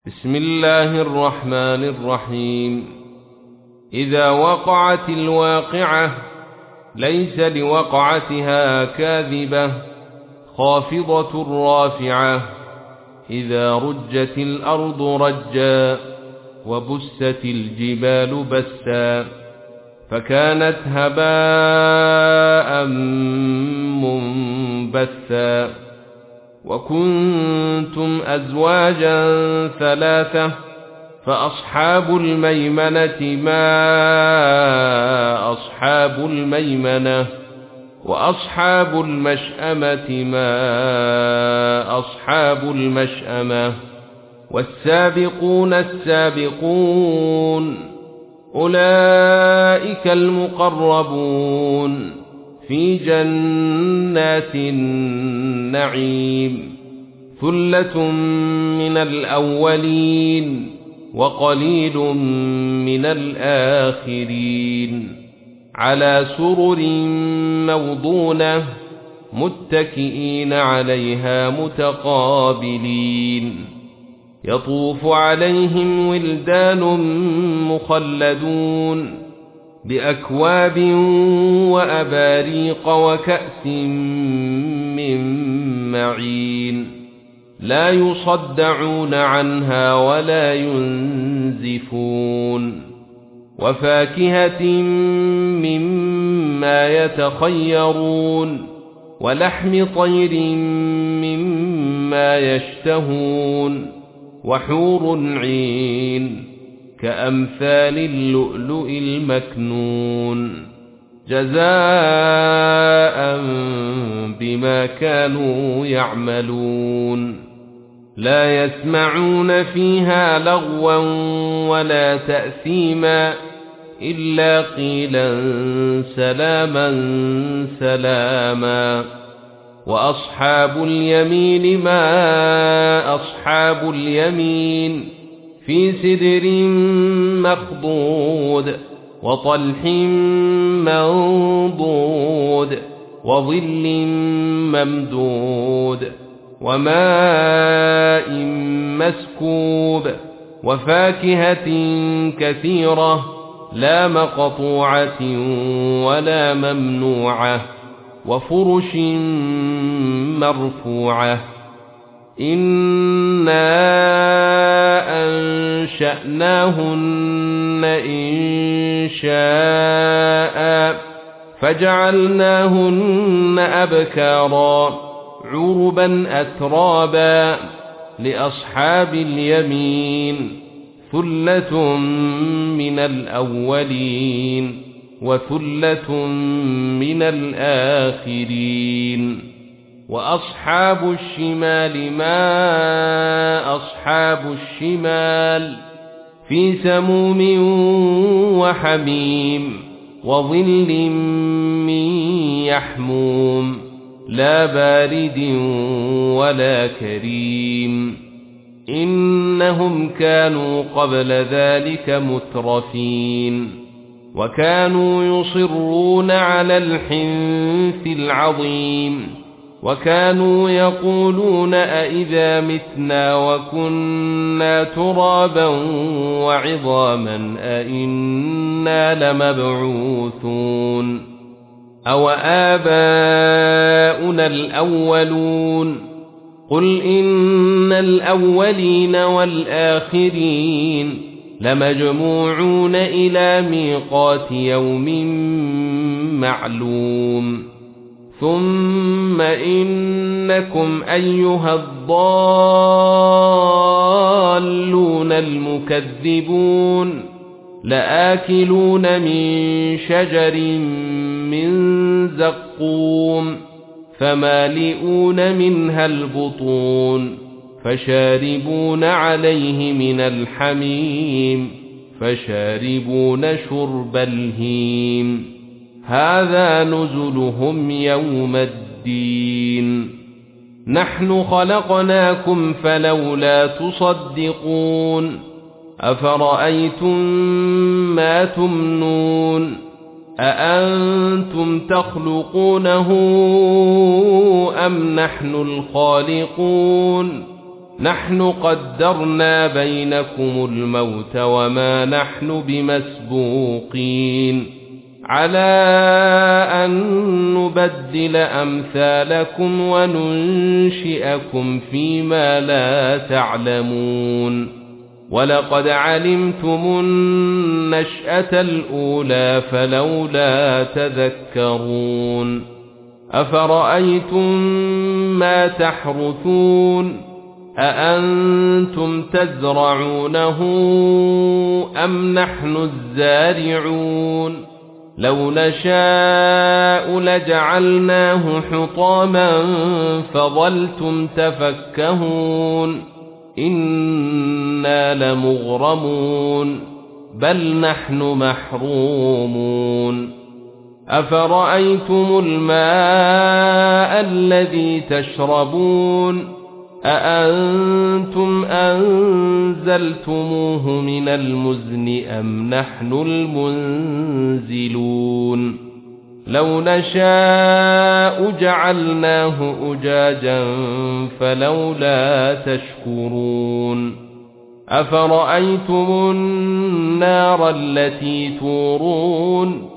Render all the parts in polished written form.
بسم الله الرحمن الرحيم. إذا وقعت الواقعة ليس لوقعتها كاذبة خافضة رافعة. إذا رجت الأرض رجا وبست الجبال بسا فكانت هباء منبثا. وكنتم أزواجا ثلاثة فأصحاب الميمنة ما أصحاب الميمنة وأصحاب المشأمة ما أصحاب المشأمة. والسابقون السابقون أولئك المقربون في جنات النعيم. ثلة من الأولين وقليل من الآخرين. على سرر موضونة متكئين عليها متقابلين. يطوف عليهم ولدان مخلدون بأكواب وأباريق وكأس من معين. لا يصدعون عنها ولا ينزفون. وفاكهة مما يتخيرون ولحم طير مما يشتهون. وحور عين كأمثال اللؤلؤ المكنون جزاء بما كانوا يعملون. لا يسمعون فيها لغوا ولا تأثيما إلا قيلا سلاما سلاما. وأصحاب اليمين ما أصحاب اليمين في سدر مخضود وطلح منضود وظل ممدود وماء مسكوب. وفاكهة كثيرة لا مقطوعة ولا ممنوعة. وفرش مرفوعة. إنا أنشأناهن إنشاء فجعلناهن أبكارا عربا أترابا. لأصحاب اليمين ثلة من الأولين وثلة من الآخرين. وأصحاب الشمال ما أصحاب الشمال في سموم وحميم وظل من يحموم لا بارد ولا كريم. إنهم كانوا قبل ذلك مترفين وكانوا يصرون على الحنث العظيم. وكانوا يقولون أئذا متنا وكنا ترابا وعظاما أئنا لمبعوثون أو آباؤنا الأولون. قل إن الأولين والآخرين لمجموعون إلى ميقات يوم معلوم. ثم إنكم أيها الضالون المكذبون لآكلون من شجر من زقوم فمالئون منها البطون فشاربون عليه من الحميم فشاربون شرب الهيم. هذا نزلهم يوم الدين. نحن خلقناكم فلولا تصدقون. أفرأيتم ما تمنون أأنتم تخلقونه أم نحن الخالقون نحن قدرنا بينكم الموت وما نحن بمسبوقين على أن نبدل أمثالكم وننشئكم فيما لا تعلمون ولقد علمتم النشأة الأولى فلولا تذكرون أفرأيتم ما تحرثون أأنتم تزرعونه أم نحن الزارعون لو نشاء لجعلناه حطاما فظلتم تفكهون إنا لمغرمون بل نحن محرومون أفرأيتم الماء الذي تشربون أأنتم أنزلتموه من المزن أم نحن المنزلون لو نشاء جعلناه أجاجا فلولا تشكرون أفرأيتم النار التي تورون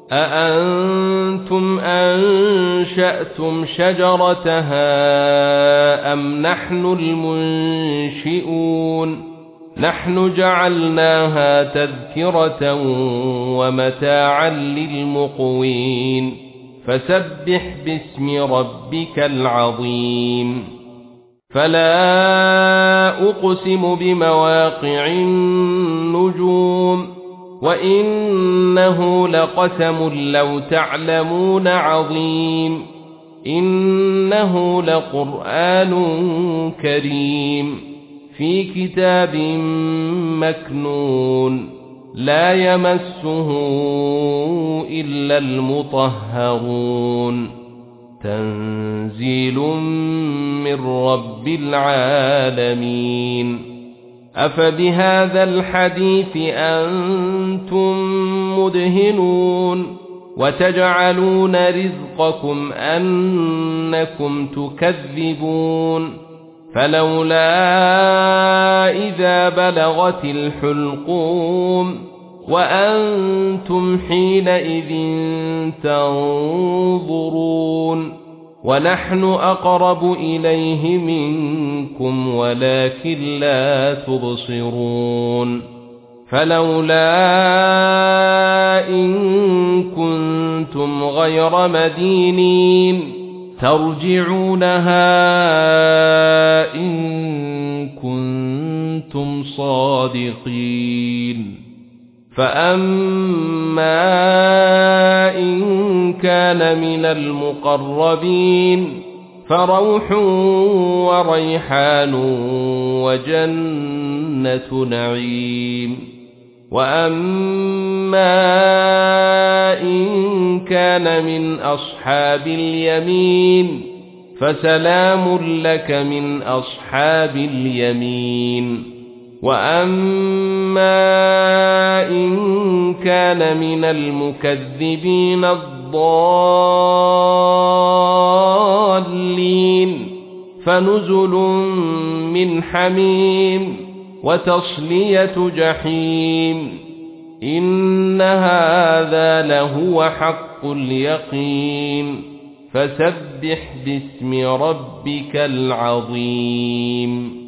أأنتم أنشأتم شجرتها أم نحن المنشئون نحن جعلناها تذكرة ومتاعا للمقوين فسبح باسم ربك العظيم فلا أقسم بمواقع النجوم وإنه لقسم لو تعلمون عظيم إنه لقرآن كريم في كتاب مكنون لا يمسه إلا المطهرون تنزيل من رب العالمين أفبهذا الحديث أنتم مدهنون وتجعلون رزقكم أنكم تكذبون فلولا إذا بلغت الحلقوم وأنتم حينئذ تنظرون ونحن أقرب إليه منكم ولكن لا تبصرون فلولا إن كنتم غير مدينين ترجعونها إن كنتم صادقين فأما إن كان من المقربين فروح وريحان وجنة نعيم وأما إن كان من أصحاب اليمين فسلام لك من أصحاب اليمين وأما إن كان من المكذبين الضالين فنزل من حميم وتصلية جحيم إن هذا لهو حق اليقين فسبح باسم ربك العظيم